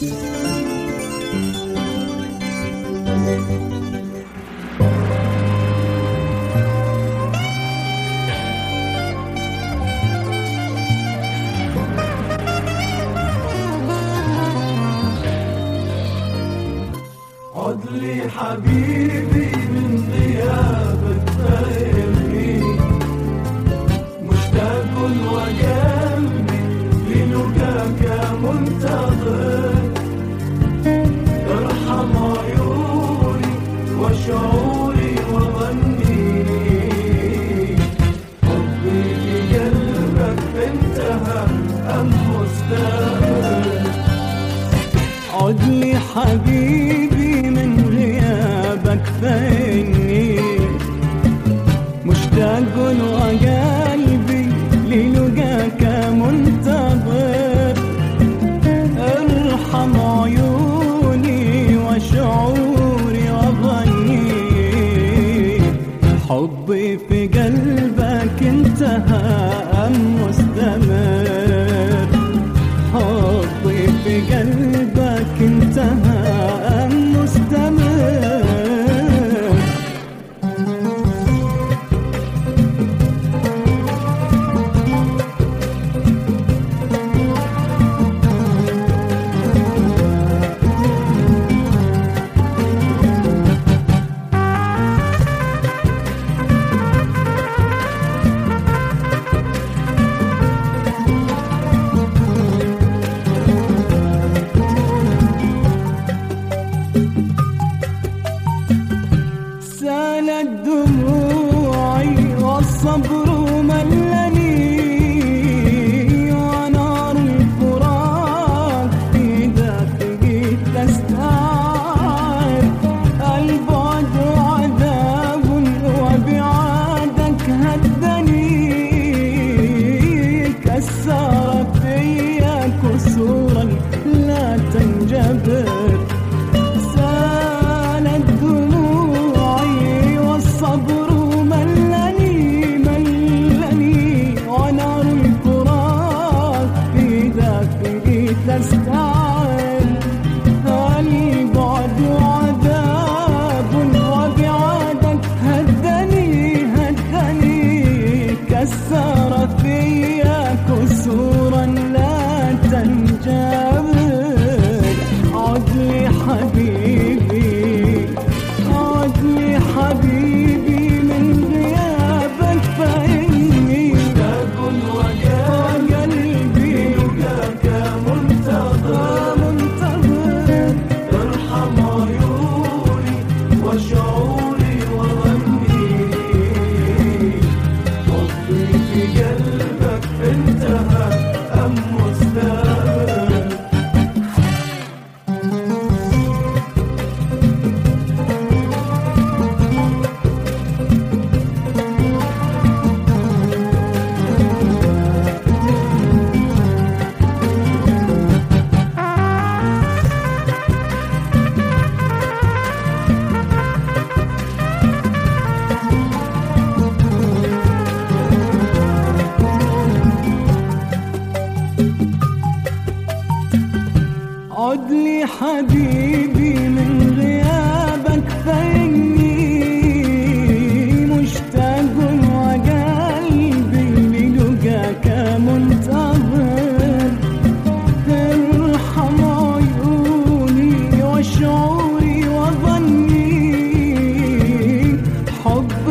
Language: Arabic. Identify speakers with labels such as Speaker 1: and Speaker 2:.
Speaker 1: عدلي حبيبي من غيابك فاهمني، مشتاق وقلبي للقاك منتظر، ارحم عيوني وشعوري وظني، حبي في قلبك انتهى أم مستمر.
Speaker 2: عدلي حبيبي من غيابك فاني مشتاق وقلبي للقاك منتظر، ارحم عيوني وشعوري وظني، حبي في قلبك انتهى أم مستمر، حبي في قلبك انتهى أم مستمر. سالت دموعي والصبر ملني، ونار الفراق في داخلي تستعر، البعد عذاب وبعادك هدني، كسر فيا كسورا لا تنجبر. الصبر ملني ونار الفراق في داخلي تستعر، البعد عذاب وبعادك هدني كسر فيا كسورا لا تنجبر. عدلي حبيبي عدلي حبيبي من غيابك فإني
Speaker 1: مشتاق وقلبي لقاك منتظر، ارحم عيوني وشعوري وظني، حبي في قلبك انتهى أم مستمر.
Speaker 2: عدلي حبيبي من غيابك فإني مشتاق وقلبي للقاك منتظر، ارحم عيوني وشعوري وظني، حب